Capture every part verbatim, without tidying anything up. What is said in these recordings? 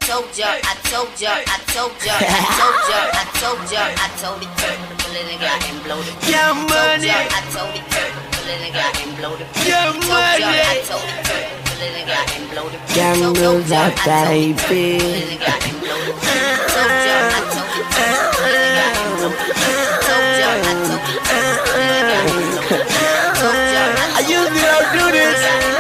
told ya, I told ya, I told ya, I told ya, I told ya, I told it to the bullet nigga and blow the yeah, money. I told it to the bullet nigga and blow the yeah, money. I told it to the bullet nigga and blow the gambles out, baby. I usually don't do this.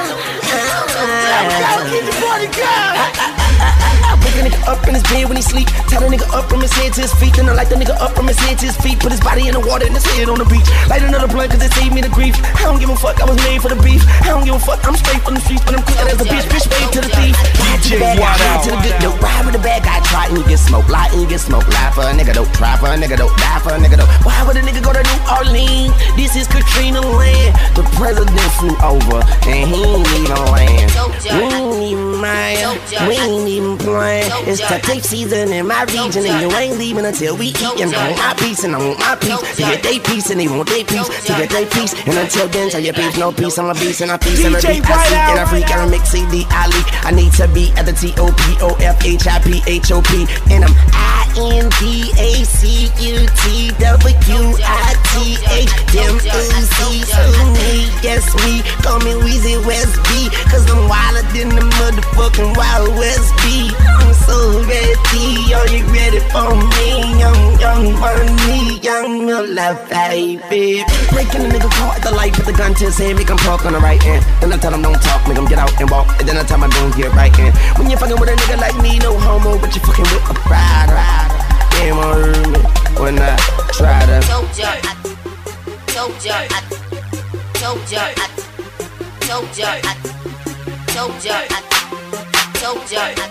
I'm trying to keep the party going. Wake a nigga up in his bed when he sleep. Tie the nigga up from his head to his feet. Then I light the nigga up from his head to his feet. Put his body in the water and his head on the beach. Light another blunt cause it saved me the grief. I don't give a fuck, I was made for the beef. I don't give a fuck, I'm straight from the streets. But I'm quicker as a bitch, bitch paid to the thief. Ride to the bad guy, ride to the good dope. Ride with the bad guy, try and you get smoked. Lie and you get smoked. Lie for a nigga dope. Try for a nigga dope. Die for a nigga dope. Why would a nigga go to New Orleans? This is Katrina land. The president flew over and he ain't even land. We ain't even mind. We ain't even playing. It's tape season in my region, and you ain't leaving until we eat. And I want my piece, and I want my piece to get they piece, and they want they piece to get they piece. And until then, tell your beef no peace. I'm a beast, and I feast, and I beat. I seek, and I freak, and I mix C D, I leak. I need to be at the T O P O F H I P H O P, and I'm I N P A C U T W I T H M U C. So me, yes me, call me Weezy West B, cause I'm wilder than the motherfucking Wild West B. I'm so ready, are you ready for me? Young, young money, young love, baby. Breaking the nigga car at the light, put the gun to his head, make him park on the right end. Then I tell him don't talk, make him get out and walk. And then I tell him don't get right in. When you fucking with a nigga like me, no homo, but you fucking with a rider. Damn, I heard me when I try to. Told ya, I told ya, I told ya, I told ya, I told ya, I told ya, I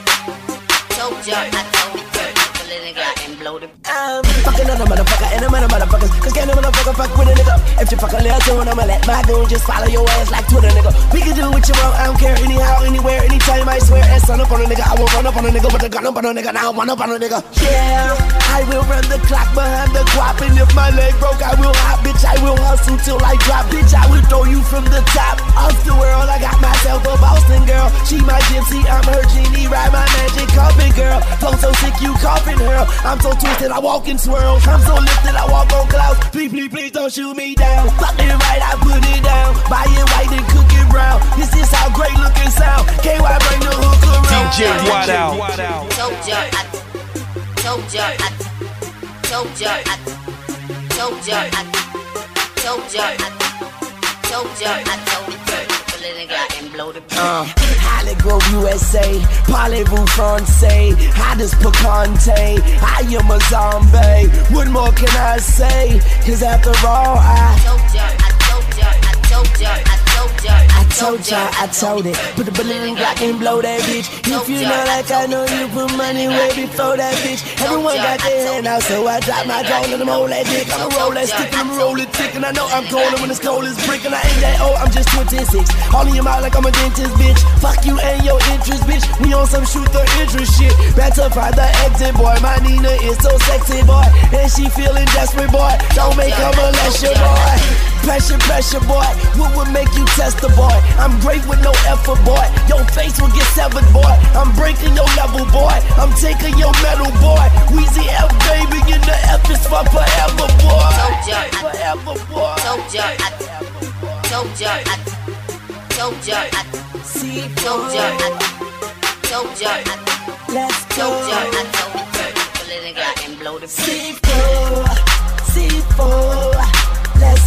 told ya, I told it to the nigga and blow the. I'm fucking another motherfucker and another motherfuckers. Cause can't a motherfucker fuck with a nigga. If you fuck a little tune, I'ma let my goon just follow your ass like Twitter, nigga. We can do what you want, I don't care anyhow, anywhere, anytime, I swear. And son up on a nigga, I won't run up on a nigga, but the gun up on a nigga, now I run up on a nigga. Yeah, I will run the clock behind the guap. And if my leg broke, I will hop, bitch. I will hustle till I drop, bitch. I will throw you from the top of the world. I got myself a Boston girl. She my gypsy, I'm her genie. Ride my magic carpet, girl. Flow so sick, you coughing her. I'm so twisted, I walk in swirls. I'm so lifted, I walk on clouds. Please, please, please don't shoot me down. Fuck it right, I put it down. Buy it white and cook it brown. This is how great looking sound. K Y bring the hook around. D J White out. Told ya, I told ya, I told ya, I told ya, I told ya, I told ya, I told it to the nigga and blow the. Uh, Holly Grove, U S A, Parlez-vous Francais, how does Picante? I am a zombie, what more can I say? Cause after all, I told ya, I told ya, I told ya, I told ya, I told ya, I told it. Put the bullet in the Glock and blow that bitch. If you know like I know, you put money way before that bitch. Everyone got their hand out, so I drop my jaw and I'm roll that dick. I'm roll that stick and I'm roll it thick. And I know I'm colder when it's cold as brick. And I ain't that old, I'm just twenty-six. All in your mouth like I'm a dentist, bitch. Fuck you and your interest, bitch. We on some shoot the interest shit. Back to find the exit, boy. My Nina is so sexy, boy. And she feeling desperate, boy. Don't make her molest your boy. Pressure, pressure, boy. What would make you test the boy? I'm great with no effort, boy. Your face will get severed, boy. I'm breaking your level, boy. I'm taking your metal, boy. Weezy F, baby, in the F is for forever, boy. Told ya, forever, boy. Told ya, I told ya, I told ya, I see, told ya, I told ya, I let's go. told ya, I told it to the nigga and blow the. C four, C four, let's